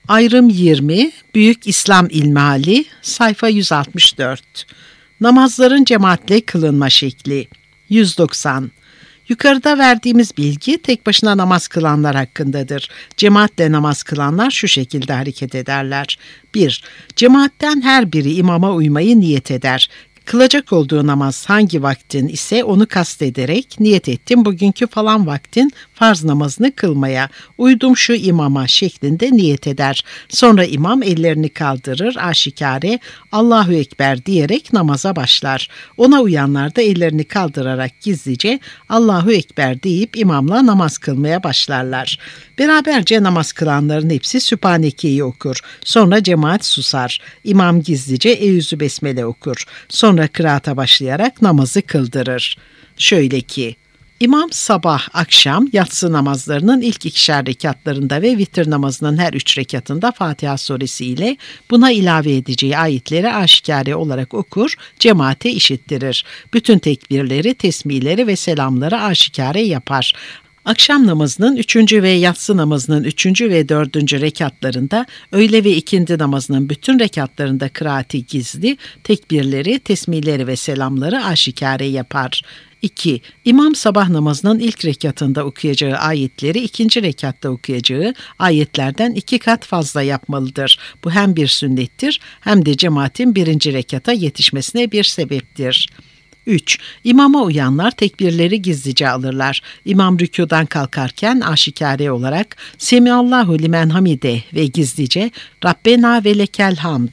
Ayrım 20, Büyük İslam İlmihali, sayfa 164. Namazların cemaatle kılınma şekli. 190. Yukarıda verdiğimiz bilgi tek başına namaz kılanlar hakkındadır. Cemaatle namaz kılanlar şu şekilde hareket ederler. 1. Cemaatten her biri imama uymayı niyet eder. Kılacak olduğu namaz hangi vaktin ise onu kastederek niyet ettim bugünkü falan vaktin farz namazını kılmaya, uydum şu imama şeklinde niyet eder. Sonra imam ellerini kaldırır, aşikare Allahu Ekber diyerek namaza başlar. Ona uyanlar da ellerini kaldırarak gizlice Allahu Ekber deyip imamla namaz kılmaya başlarlar. Beraberce namaz kılanların hepsi Sübhaneke'yi okur. Sonra cemaat susar. İmam gizlice Eûzü Besmele okur. Sonra kıraata başlayarak namazı kıldırır. Şöyle ki, İmam sabah, akşam, yatsı namazlarının ilk 2'şer rekatlarında ve vitir namazının her 3 rekatında Fatiha suresi ile buna ilave edeceği ayetleri aşikare olarak okur, cemaate işittirir. Bütün tekbirleri, tesbihleri ve selamları aşikare yapar. Akşam namazının 3. ve yatsı namazının 3. ve 4. rekatlarında, öğle ve ikindi namazının bütün rekatlarında kıraati gizli, tekbirleri, tesbihleri ve selamları aşikare yapar. 2. İmam sabah namazının ilk rekatında okuyacağı ayetleri ikinci rekatta okuyacağı ayetlerden 2 kat fazla yapmalıdır. Bu hem bir sünnettir hem de cemaatin 1. rekata yetişmesine bir sebeptir. 3. İmama uyanlar tekbirleri gizlice alırlar. İmam rükûdan kalkarken aşikare olarak Semiallahu limen hamide ve gizlice Rabbena ve lekel hamd.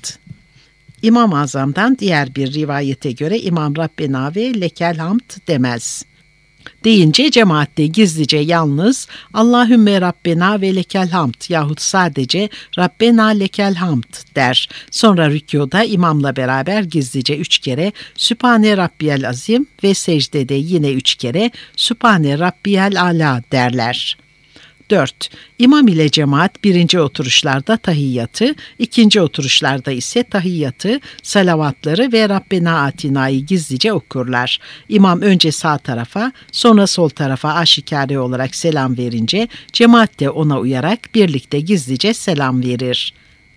İmam-ı Azam'dan diğer bir rivayete göre İmam Rabbena ve lekel hamd demez. Deyince cemaatte gizlice yalnız Allahümme Rabbena ve lekel hamd yahut sadece Rabbena lekel hamd der. Sonra rükûda imamla beraber gizlice 3 kere Sübhane Rabbiyel Azim ve secdede yine 3 kere Sübhane Rabbiyel Ala derler. 4. İmam ile cemaat 1. oturuşlarda tahiyyatı, 2. oturuşlarda ise tahiyyatı, salavatları ve Rabbena Atina'yı gizlice okurlar. İmam önce sağ tarafa, sonra sol tarafa aşikare olarak selam verince, cemaat de ona uyarak birlikte gizlice selam verir.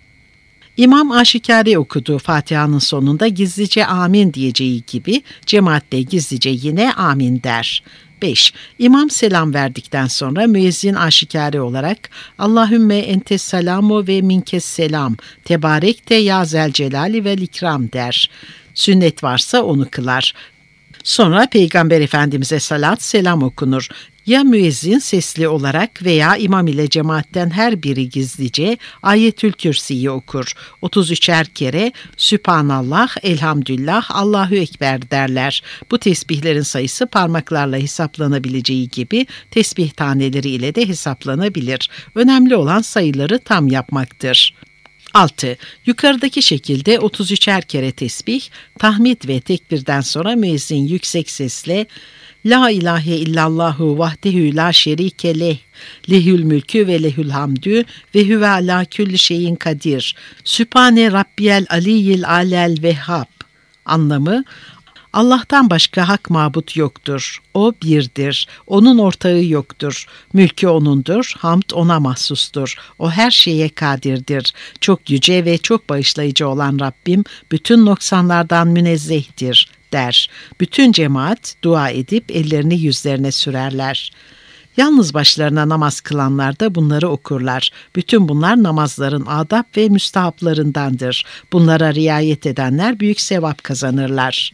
İmam aşikare okuduğu Fatiha'nın sonunda gizlice amin diyeceği gibi, cemaat de gizlice yine amin der. 5. İmam selam verdikten sonra müezzin aşikare olarak Allahümme entes selamu ve minkes selam tebarek de ya zel celali vel ikram der. Sünnet varsa onu kılar. Sonra Peygamber Efendimiz'e salat selam okunur. Ya müezzin sesli olarak veya imam ile cemaatten her biri gizlice Ayetül Kürsi'yi okur. 33'er kere Sübhanallah, Elhamdülillah, Allahu Ekber derler. Bu tesbihlerin sayısı parmaklarla hesaplanabileceği gibi tesbih taneleri ile de hesaplanabilir. Önemli olan sayıları tam yapmaktır. 6. Yukarıdaki şekilde 33'er kere tesbih, tahmid ve tekbirden sonra müezzin yüksek sesle La ilahe illallahu vahdehu la şerike leh, lehül mülkü ve lehül hamdü ve huve ala külli şeyin kadir. Sübhane Rabbiyel aliyyil alel vehhab. Anlamı, Allah'tan başka hak mabut yoktur. O birdir. Onun ortağı yoktur. Mülkü O'nundur. Hamd O'na mahsustur. O her şeye kadirdir. Çok yüce ve çok bağışlayıcı olan Rabbim bütün noksanlardan münezzehtir der. Bütün cemaat dua edip ellerini yüzlerine sürerler. Yalnız başlarına namaz kılanlar da bunları okurlar. Bütün bunlar namazların adab ve müstahaplarındandır. Bunlara riayet edenler büyük sevap kazanırlar.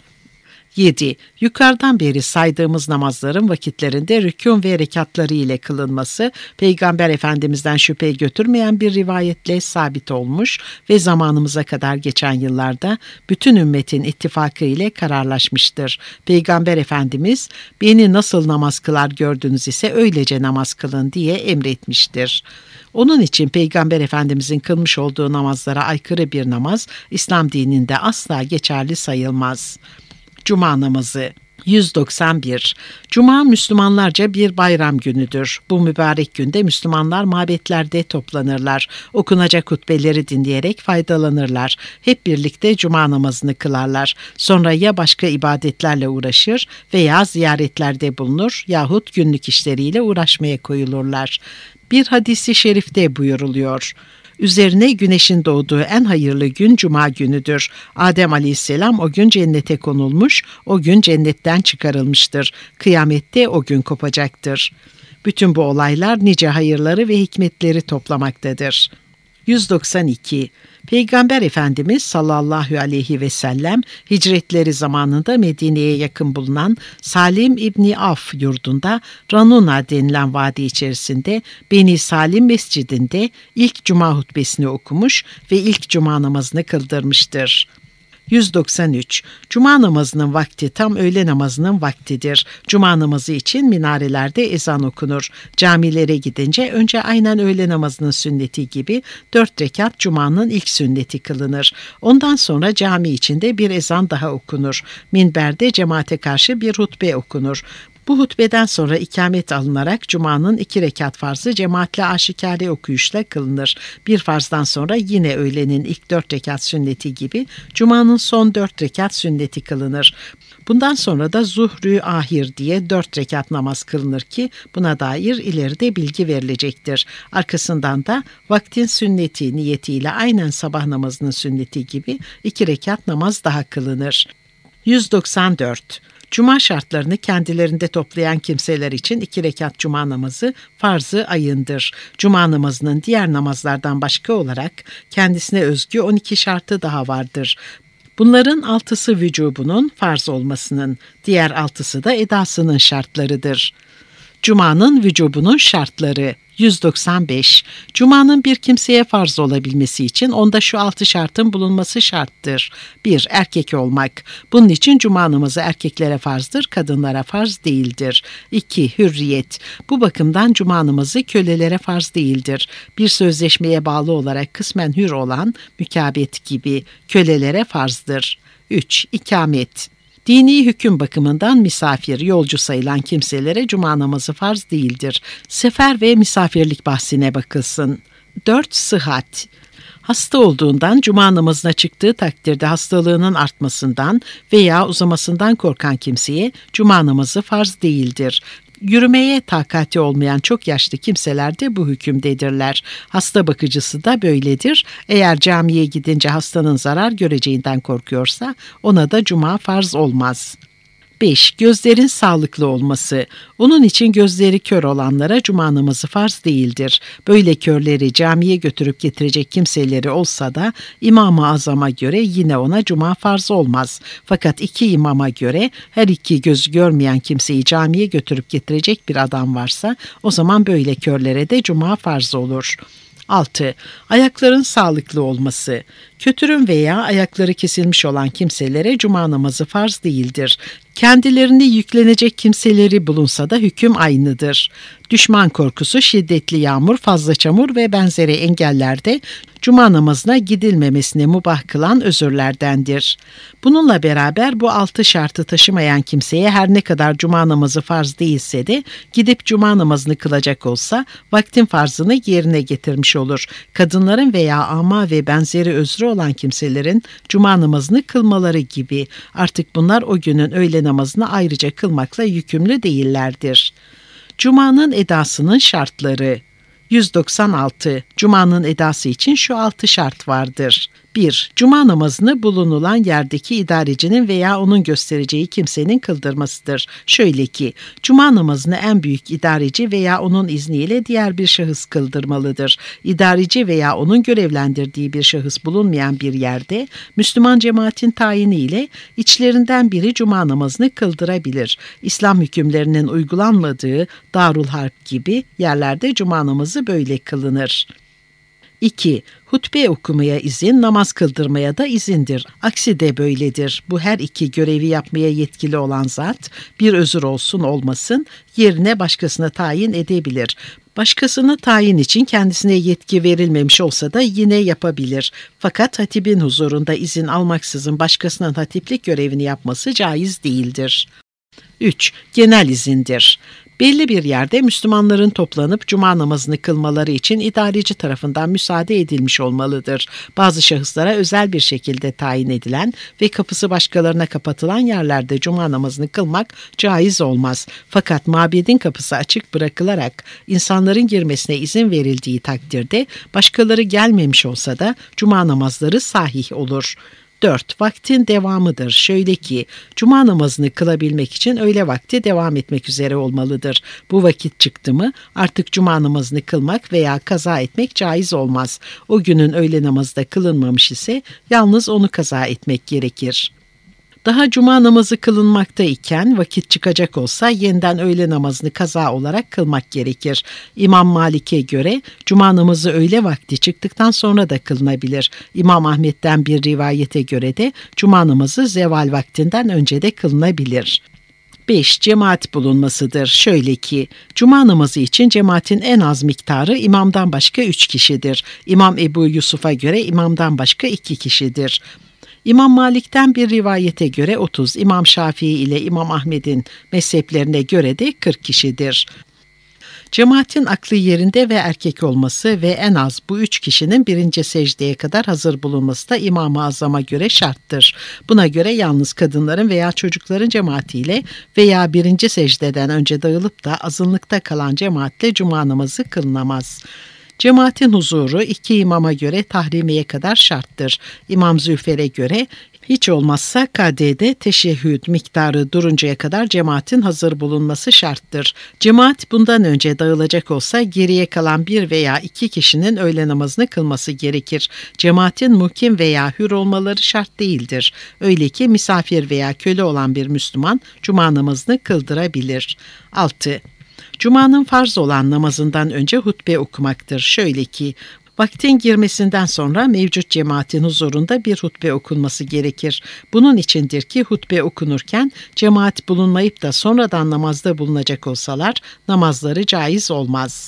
7. Yukarıdan beri saydığımız namazların vakitlerinde rükûn ve rekatları ile kılınması, Peygamber Efendimiz'den şüphe götürmeyen bir rivayetle sabit olmuş ve zamanımıza kadar geçen yıllarda bütün ümmetin ittifakı ile kararlaşmıştır. Peygamber Efendimiz, beni nasıl namaz kılar gördünüz ise öylece namaz kılın diye emretmiştir. Onun için Peygamber Efendimizin kılmış olduğu namazlara aykırı bir namaz, İslam dininde asla geçerli sayılmaz. Cuma namazı. 191. Cuma Müslümanlarca bir bayram günüdür. Bu mübarek günde Müslümanlar mabetlerde toplanırlar. Okunacak hutbeleri dinleyerek faydalanırlar. Hep birlikte cuma namazını kılarlar. Sonra ya başka ibadetlerle uğraşır veya ziyaretlerde bulunur yahut günlük işleriyle uğraşmaya koyulurlar. Bir hadisi şerifte buyuruluyor. Üzerine güneşin doğduğu en hayırlı gün Cuma günüdür. Adem Aleyhisselam o gün cennete konulmuş, o gün cennetten çıkarılmıştır. Kıyamette o gün kopacaktır. Bütün bu olaylar nice hayırları ve hikmetleri toplamaktadır. 192. Peygamber Efendimiz sallallahu aleyhi ve sellem hicretleri zamanında Medine'ye yakın bulunan Salim İbni Af yurdunda Ranuna denilen vadi içerisinde Beni Salim Mescidinde ilk cuma hutbesini okumuş ve ilk cuma namazını kıldırmıştır. 193. Cuma namazının vakti tam öğle namazının vaktidir. Cuma namazı için minarelerde ezan okunur. Camilere gidince önce aynen öğle namazının sünneti gibi 4 rekat Cuma'nın ilk sünneti kılınır. Ondan sonra cami içinde bir ezan daha okunur. Minberde cemaate karşı bir hutbe okunur. Bu hutbeden sonra ikamet alınarak Cuma'nın 2 rekat farzı cemaatle aşikare okuyuşla kılınır. Bir farzdan sonra yine öğlenin ilk 4 rekat sünneti gibi Cuma'nın son 4 rekat sünneti kılınır. Bundan sonra da zuhrü ahir diye 4 rekat namaz kılınır ki buna dair ileride bilgi verilecektir. Arkasından da vaktin sünneti niyetiyle aynen sabah namazının sünneti gibi 2 rekat namaz daha kılınır. 194. Cuma şartlarını kendilerinde toplayan kimseler için 2 rekat cuma namazı farz-ı ayındır. Cuma namazının diğer namazlardan başka olarak kendisine özgü 12 şartı daha vardır. Bunların 6'sı vücubunun farz olmasının, diğer 6'sı da edasının şartlarıdır. Cuma'nın vücubunun şartları. 195. Cuma'nın bir kimseye farz olabilmesi için onda şu 6 şartın bulunması şarttır. 1. Erkek olmak. Bunun için cuma namazı erkeklere farzdır, kadınlara farz değildir. 2. Hürriyet. Bu bakımdan cuma namazı kölelere farz değildir. Bir sözleşmeye bağlı olarak kısmen hür olan mükabet gibi kölelere farzdır. 3. İkamet. Dini hüküm bakımından misafir, yolcu sayılan kimselere cuma namazı farz değildir. Sefer ve misafirlik bahsine bakılsın. 4. Sıhhat. Hasta olduğundan cuma namazına çıktığı takdirde hastalığının artmasından veya uzamasından korkan kimseye cuma namazı farz değildir. Yürümeye takati olmayan çok yaşlı kimseler de bu hükümdedirler. Hasta bakıcısı da böyledir. Eğer camiye gidince hastanın zarar göreceğinden korkuyorsa ona da cuma farz olmaz. 5. Gözlerin sağlıklı olması. Onun için gözleri kör olanlara cuma namazı farz değildir. Böyle körleri camiye götürüp getirecek kimseleri olsa da İmam-ı Azam'a göre yine ona cuma farz olmaz. Fakat 2 imama göre her 2 gözü görmeyen kimseyi camiye götürüp getirecek bir adam varsa o zaman böyle körlere de cuma farz olur. 6. Ayakların sağlıklı olması. Kötürüm veya ayakları kesilmiş olan kimselere cuma namazı farz değildir. Kendilerini yüklenecek kimseleri bulunsa da hüküm aynıdır. Düşman korkusu, şiddetli yağmur, fazla çamur ve benzeri engellerde cuma namazına gidilmemesine mubah kılan özürlerdendir. Bununla beraber bu 6 şartı taşımayan kimseye her ne kadar cuma namazı farz değilse de gidip cuma namazını kılacak olsa vaktin farzını yerine getirmiş olur. Kadınların veya ama ve benzeri özrü olan kimselerin cuma namazını kılmaları gibi artık bunlar o günün öğle namazını ayrıca kılmakla yükümlü değillerdir. Cuma'nın edasının şartları. 196. Cuma'nın edası için şu 6 şart vardır. 1. Cuma namazını bulunulan yerdeki idarecinin veya onun göstereceği kimsenin kıldırmasıdır. Şöyle ki, cuma namazını en büyük idareci veya onun izniyle diğer bir şahıs kıldırmalıdır. İdareci veya onun görevlendirdiği bir şahıs bulunmayan bir yerde, Müslüman cemaatin tayiniyle içlerinden biri cuma namazını kıldırabilir. İslam hükümlerinin uygulanmadığı Darul Harp gibi yerlerde cuma namazı böyle kılınır. 2. Hutbe okumaya izin, namaz kıldırmaya da izindir. Aksi de böyledir. Bu her 2 görevi yapmaya yetkili olan zat, bir özür olsun olmasın, yerine başkasına tayin edebilir. Başkasını tayin için kendisine yetki verilmemiş olsa da yine yapabilir. Fakat hatibin huzurunda izin almaksızın başkasının hatiplik görevini yapması caiz değildir. 3. Genel izindir. Belli bir yerde Müslümanların toplanıp cuma namazını kılmaları için idareci tarafından müsaade edilmiş olmalıdır. Bazı şahıslara özel bir şekilde tayin edilen ve kapısı başkalarına kapatılan yerlerde cuma namazını kılmak caiz olmaz. Fakat mabedin kapısı açık bırakılarak insanların girmesine izin verildiği takdirde başkaları gelmemiş olsa da cuma namazları sahih olur. 4. Vaktin devamıdır. Şöyle ki, cuma namazını kılabilmek için öğle vakti devam etmek üzere olmalıdır. Bu vakit çıktı mı artık cuma namazını kılmak veya kaza etmek caiz olmaz. O günün öğle namazı da kılınmamış ise yalnız onu kaza etmek gerekir. Daha cuma namazı kılınmakta iken vakit çıkacak olsa yeniden öğle namazını kaza olarak kılmak gerekir. İmam Malik'e göre cuma namazı öğle vakti çıktıktan sonra da kılınabilir. İmam Ahmet'ten bir rivayete göre de cuma namazı zeval vaktinden önce de kılınabilir. 5. Cemaat bulunmasıdır. Şöyle ki, cuma namazı için cemaatin en az miktarı imamdan başka 3 kişidir. İmam Ebu Yusuf'a göre imamdan başka 2 kişidir. İmam Malik'ten bir rivayete göre 30, İmam Şafii ile İmam Ahmet'in mezheplerine göre de 40 kişidir. Cemaatin aklı yerinde ve erkek olması ve en az bu 3 kişinin birinci secdeye kadar hazır bulunması da İmam-ı Azam'a göre şarttır. Buna göre yalnız kadınların veya çocukların cemaatiyle veya birinci secdeden önce dağılıp da azınlıkta kalan cemaatle cuma namazı kılınamaz. Cemaatin huzuru 2 imama göre tahrimeye kadar şarttır. İmam Züfer'e göre hiç olmazsa KD'de teşehhüd miktarı duruncaya kadar cemaatin hazır bulunması şarttır. Cemaat bundan önce dağılacak olsa geriye kalan 1 veya 2 kişinin öğle namazını kılması gerekir. Cemaatin mukim veya hür olmaları şart değildir. Öyle ki misafir veya köle olan bir Müslüman cuma namazını kıldırabilir. 6. Cuma'nın farz olan namazından önce hutbe okumaktır. Şöyle ki, vaktin girmesinden sonra mevcut cemaatin huzurunda bir hutbe okunması gerekir. Bunun içindir ki hutbe okunurken cemaat bulunmayıp da sonradan namazda bulunacak olsalar namazları caiz olmaz.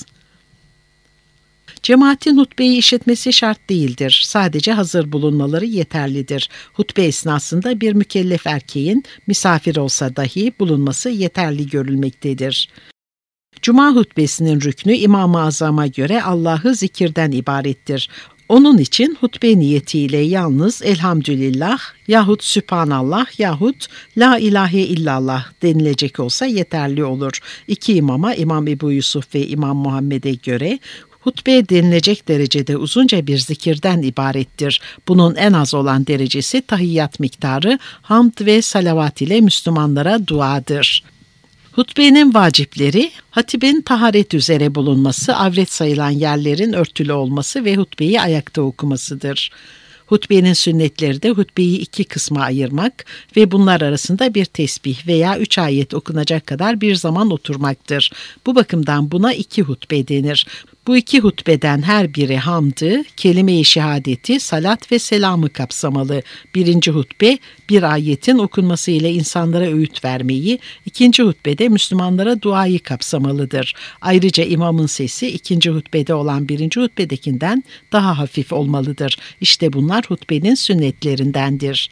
Cemaatin hutbeyi işitmesi şart değildir. Sadece hazır bulunmaları yeterlidir. Hutbe esnasında bir mükellef erkeğin misafir olsa dahi bulunması yeterli görülmektedir. Cuma hutbesinin rüknü İmam-ı Azam'a göre Allah'ı zikirden ibarettir. Onun için hutbe niyetiyle yalnız elhamdülillah yahut sübhanallah yahut la ilahe illallah denilecek olsa yeterli olur. 2 imama İmam Ebu Yusuf ve İmam Muhammed'e göre hutbe denilecek derecede uzunca bir zikirden ibarettir. Bunun en az olan derecesi tahiyyat miktarı, hamd ve salavat ile Müslümanlara duadır. Hutbenin vacipleri, hatibin taharet üzere bulunması, avret sayılan yerlerin örtülü olması ve hutbeyi ayakta okumasıdır. Hutbenin sünnetleri de hutbeyi 2 kısma ayırmak ve bunlar arasında bir tesbih veya 3 ayet okunacak kadar bir zaman oturmaktır. Bu bakımdan buna 2 hutbe denir. Bu 2 hutbeden her biri hamdı, kelime-i şehadeti, salat ve selamı kapsamalı. 1. hutbe bir ayetin okunması ile insanlara öğüt vermeyi, 2. hutbede Müslümanlara duayı kapsamalıdır. Ayrıca imamın sesi 2. hutbede olan 1. hutbedekinden daha hafif olmalıdır. İşte bunlar hutbenin sünnetlerindendir.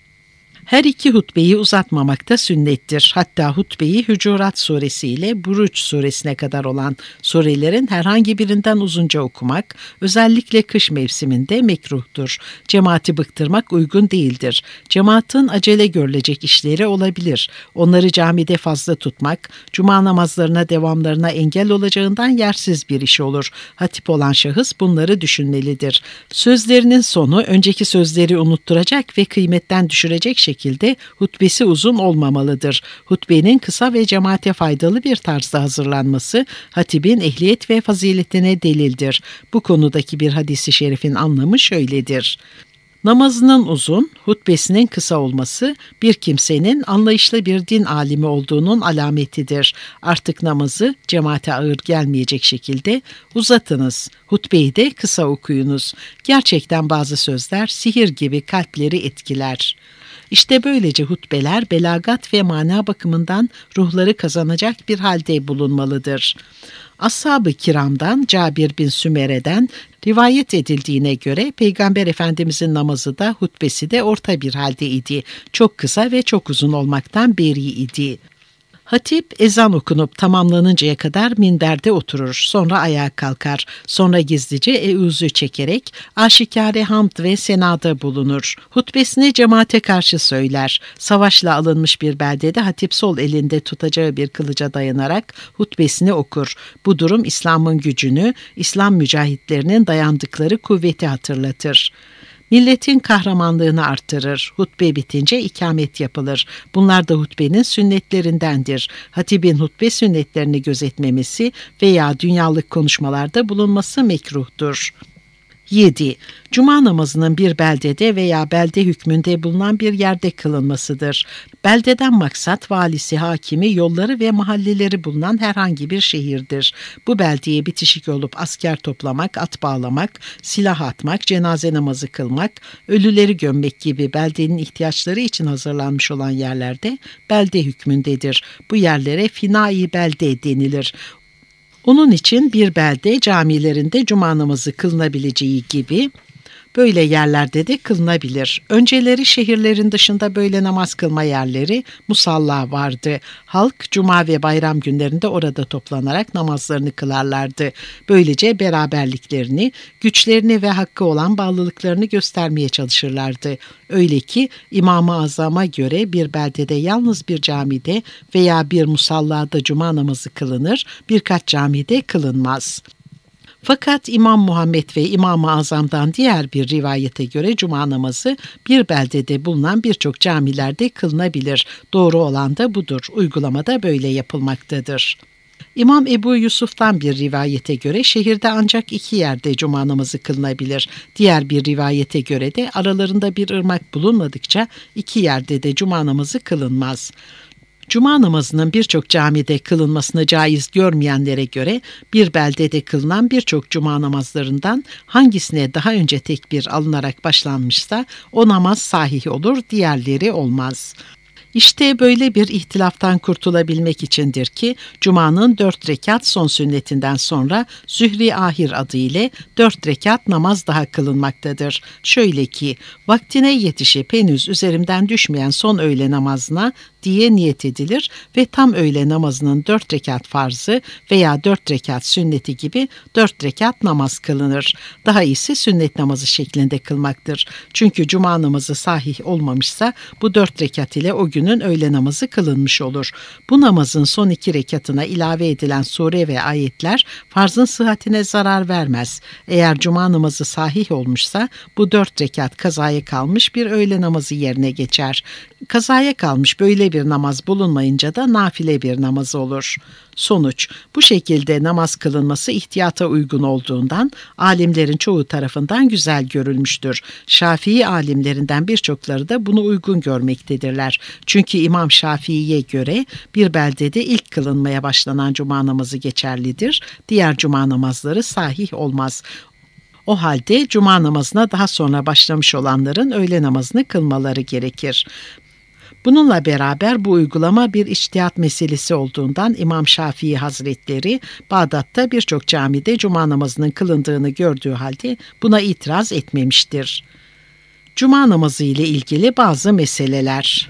Her 2 hutbeyi uzatmamak da sünnettir. Hatta hutbeyi Hucurat suresi ile Buruç suresine kadar olan surelerin herhangi birinden uzunca okumak, özellikle kış mevsiminde mekruhtur. Cemaati bıktırmak uygun değildir. Cemaatin acele görülecek işleri olabilir. Onları camide fazla tutmak, cuma namazlarına devamlarına engel olacağından yersiz bir iş olur. Hatip olan şahıs bunları düşünmelidir. Sözlerinin sonu önceki sözleri unutturacak ve kıymetten düşürecek şekilde hutbesi uzun olmamalıdır. Hutbenin kısa ve cemaate faydalı bir tarzda hazırlanması hatibin ehliyet ve faziletine delildir. Bu konudaki bir hadis-i şerifin anlamı şöyledir: namazının uzun, hutbesinin kısa olması bir kimsenin anlayışlı bir din alimi olduğunun alametidir. Artık namazı cemaate ağır gelmeyecek şekilde uzatınız. Hutbeyi de kısa okuyunuz. Gerçekten bazı sözler sihir gibi kalpleri etkiler. İşte böylece hutbeler belagat ve mana bakımından ruhları kazanacak bir halde bulunmalıdır. Ashab-ı kiramdan Cabir bin Sümere'den rivayet edildiğine göre Peygamber Efendimizin namazı da hutbesi de orta bir halde idi. Çok kısa ve çok uzun olmaktan beri idi. Hatip ezan okunup tamamlanıncaya kadar minberde oturur, sonra ayağa kalkar, sonra gizlice eûzü çekerek aşikare hamd ve senada bulunur. Hutbesini cemaate karşı söyler. Savaşla alınmış bir beldede hatip sol elinde tutacağı bir kılıca dayanarak hutbesini okur. Bu durum İslam'ın gücünü, İslam mücahitlerinin dayandıkları kuvveti hatırlatır. Milletin kahramanlığını artırır. Hutbe bitince ikamet yapılır. Bunlar da hutbenin sünnetlerindendir. Hatibin hutbe sünnetlerini gözetmemesi veya dünyalık konuşmalarda bulunması mekruhtur. 7. Cuma namazının bir beldede veya belde hükmünde bulunan bir yerde kılınmasıdır. Beldeden maksat valisi, hakimi, yolları ve mahalleleri bulunan herhangi bir şehirdir. Bu beldeye bitişik olup asker toplamak, at bağlamak, silah atmak, cenaze namazı kılmak, ölüleri gömmek gibi beldenin ihtiyaçları için hazırlanmış olan yerlerde belde hükmündedir. Bu yerlere finai belde denilir. Onun için bir belde camilerinde cuma namazı kılınabileceği gibi böyle yerlerde de kılınabilir. Önceleri şehirlerin dışında böyle namaz kılma yerleri, musalla vardı. Halk cuma ve bayram günlerinde orada toplanarak namazlarını kılarlardı. Böylece beraberliklerini, güçlerini ve hakkı olan bağlılıklarını göstermeye çalışırlardı. Öyle ki İmam-ı Azam'a göre bir beldede yalnız bir camide veya bir musallada cuma namazı kılınır, birkaç camide kılınmaz. Fakat İmam Muhammed ve İmam-ı Azam'dan diğer bir rivayete göre cuma namazı bir beldede bulunan birçok camilerde kılınabilir. Doğru olan da budur. Uygulamada böyle yapılmaktadır. İmam Ebu Yusuf'tan bir rivayete göre şehirde ancak 2 yerde cuma namazı kılınabilir. Diğer bir rivayete göre de aralarında bir ırmak bulunmadıkça 2 yerde de cuma namazı kılınmaz. Cuma namazının birçok camide kılınmasını caiz görmeyenlere göre bir beldede kılınan birçok cuma namazlarından hangisine daha önce tekbir alınarak başlanmışsa o namaz sahih olur, diğerleri olmaz. İşte böyle bir ihtilaftan kurtulabilmek içindir ki Cuma'nın 4 rekat son sünnetinden sonra Zühri Ahir adı ile 4 rekat namaz daha kılınmaktadır. Şöyle ki vaktine yetişip henüz üzerimden düşmeyen son öğle namazına diye niyet edilir ve tam öğle namazının 4 rekat farzı veya 4 rekat sünneti gibi 4 rekat namaz kılınır. Daha iyisi sünnet namazı şeklinde kılmaktır. Çünkü cuma namazı sahih olmamışsa bu 4 rekat ile o günün öğle namazı kılınmış olur. Bu namazın son 2 rekatına ilave edilen sure ve ayetler farzın sıhhatine zarar vermez. Eğer cuma namazı sahih olmuşsa bu 4 rekat kazaya kalmış bir öğle namazı yerine geçer. Kazaya kalmış böyle bir namaz bulunmayınca da nafile bir namaz olur. Sonuç, bu şekilde namaz kılınması ihtiyata uygun olduğundan alimlerin çoğu tarafından güzel görülmüştür. Şafii alimlerinden birçokları da bunu uygun görmektedirler. Çünkü İmam Şafii'ye göre bir beldede ilk kılınmaya başlanan cuma namazı geçerlidir. Diğer cuma namazları sahih olmaz. O halde cuma namazına daha sonra başlamış olanların öğle namazını kılmaları gerekir. Bununla beraber bu uygulama bir içtihat meselesi olduğundan İmam Şafii Hazretleri Bağdat'ta birçok camide cuma namazının kılındığını gördüğü halde buna itiraz etmemiştir. Cuma namazı ile ilgili bazı meseleler.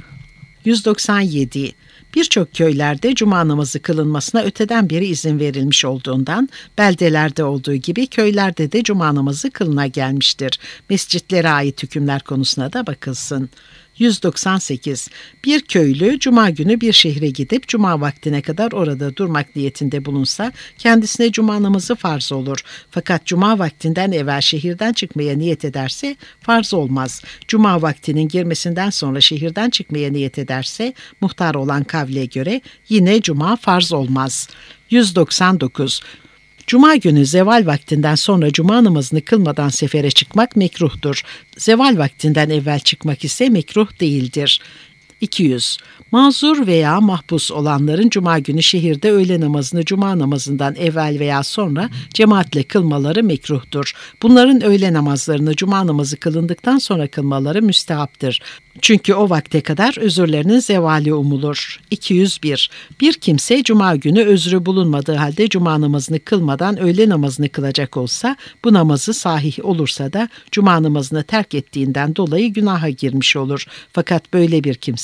197. Birçok köylerde cuma namazı kılınmasına öteden beri izin verilmiş olduğundan beldelerde olduğu gibi köylerde de cuma namazı kılına gelmiştir. Mescitlere ait hükümler konusuna da bakılsın. 198. Bir köylü cuma günü bir şehre gidip cuma vaktine kadar orada durmak niyetinde bulunsa kendisine cuma namazı farz olur. Fakat cuma vaktinden evvel şehirden çıkmaya niyet ederse farz olmaz. Cuma vaktinin girmesinden sonra şehirden çıkmaya niyet ederse muhtar olan kavle göre yine cuma farz olmaz. 199. Cuma günü zeval vaktinden sonra cuma namazını kılmadan sefere çıkmak mekruhtur. Zeval vaktinden evvel çıkmak ise mekruh değildir. 200. Mazur veya mahpus olanların cuma günü şehirde öğle namazını cuma namazından evvel veya sonra cemaatle kılmaları mekruhtur. Bunların öğle namazlarını cuma namazı kılındıktan sonra kılmaları müstehaptır. Çünkü o vakte kadar özürlerinin zevali umulur. 201. Bir kimse cuma günü özrü bulunmadığı halde cuma namazını kılmadan öğle namazını kılacak olsa bu namazı sahih olursa da cuma namazını terk ettiğinden dolayı günaha girmiş olur. Fakat böyle bir kimse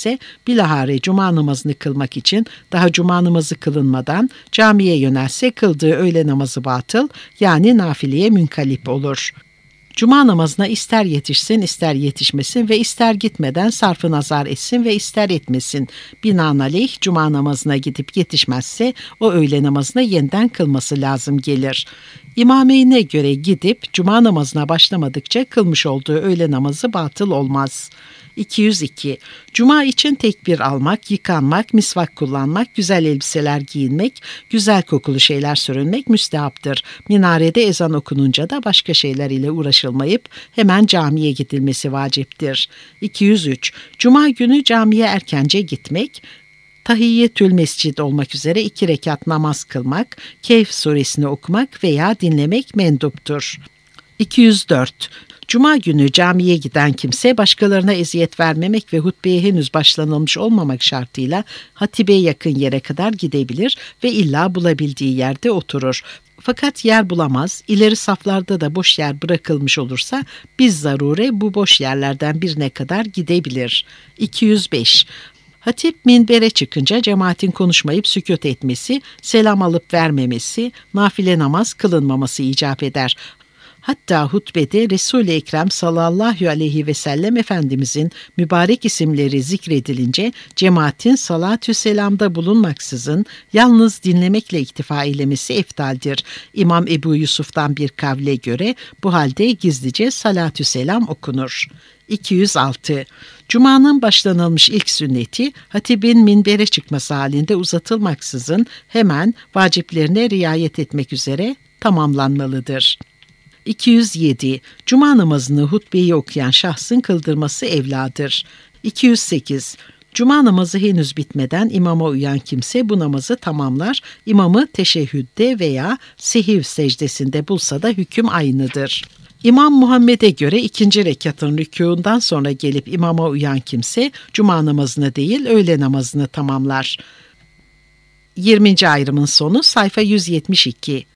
kimse bilahare cuma namazını kılmak için daha cuma namazı kılınmadan camiye yönelse kıldığı öğle namazı batıl, yani nafileye münkalip olur. Cuma namazına ister yetişsin ister yetişmesin ve ister gitmeden sarf-ı nazar etsin ve ister etmesin. Binaenaleyh cuma namazına gidip yetişmezse o öğle namazına yeniden kılması lazım gelir. İmameyne göre gidip cuma namazına başlamadıkça kılmış olduğu öğle namazı batıl olmaz. 202. Cuma için tekbir almak, yıkanmak, misvak kullanmak, güzel elbiseler giyinmek, güzel kokulu şeyler sürünmek müstehaptır. Minarede ezan okununca da başka şeyler ile uğraşılmayıp hemen camiye gidilmesi vaciptir. 203. Cuma günü camiye erkence gitmek, Tahiyyetül Mescid olmak üzere 2 rekat namaz kılmak, Kehf suresini okumak veya dinlemek menduptur. 204. Cuma günü camiye giden kimse başkalarına eziyet vermemek ve hutbeye henüz başlanılmış olmamak şartıyla hatibe yakın yere kadar gidebilir ve illa bulabildiği yerde oturur. Fakat yer bulamaz, ileri saflarda da boş yer bırakılmış olursa biz zarure bu boş yerlerden birine kadar gidebilir. 205. Hatip minbere çıkınca cemaatin konuşmayıp sükût etmesi, selam alıp vermemesi, nafile namaz kılınmaması icap eder. Hatta hutbede Resul-i Ekrem sallallahu aleyhi ve sellem Efendimizin mübarek isimleri zikredilince cemaatin salatü selamda bulunmaksızın yalnız dinlemekle iktifa eylemesi eftaldir. İmam Ebu Yusuf'tan bir kavle göre bu halde gizlice salatü selam okunur. 206. Cuma'nın başlanılmış ilk sünneti hatibin minbere çıkması halinde uzatılmaksızın hemen vaciplerine riayet etmek üzere tamamlanmalıdır. 207. Cuma namazını hutbeyi okuyan şahsın kıldırması evladır. 208. Cuma namazı henüz bitmeden imama uyan kimse bu namazı tamamlar, imamı teşehhüdde veya sehiv secdesinde bulsa da hüküm aynıdır. İmam Muhammed'e göre 2. rekatın rükûundan sonra gelip imama uyan kimse cuma namazını değil öğle namazını tamamlar. 20. ayrımın sonu sayfa 172.